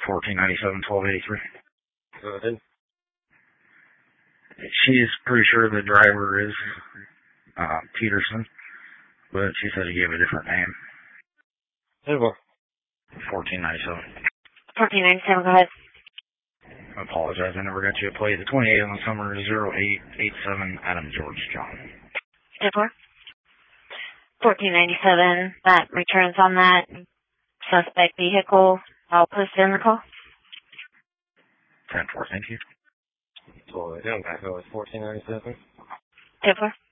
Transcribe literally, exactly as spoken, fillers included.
fourteen ninety-seven, twelve eighty-three. Go ahead. She's pretty sure the driver is uh, Peterson, but she said he gave a different name. fourteen ninety-seven. fourteen ninety-seven, go ahead. I apologize, I never got you to play. The twenty-eight on the summer, zero eight eight seven, Adam George John. ten four. fourteen ninety-seven, that returns on that suspect vehicle. I'll post in the call. ten four, thank you. Total down back over fourteen ninety-seven. ten four.